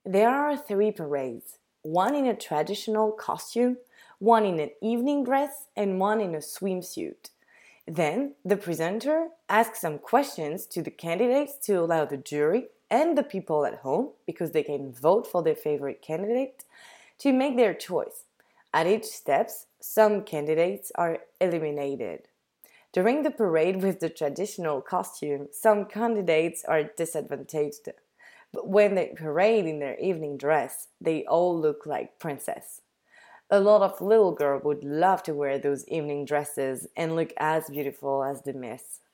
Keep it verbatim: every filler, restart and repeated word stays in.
There are three parades, one in a traditional costume, one in an evening dress, and one in a swimsuit. Then the presenter asks some questions to the candidates to allow the jury and the people at home, because they can vote for their favorite candidate, to make their choice. At each step, some candidates are eliminated. During the parade with the traditional costume, some candidates are disadvantaged. But when they parade in their evening dress, they all look like princesses. A lot of little girls would love to wear those evening dresses and look as beautiful as the Miss.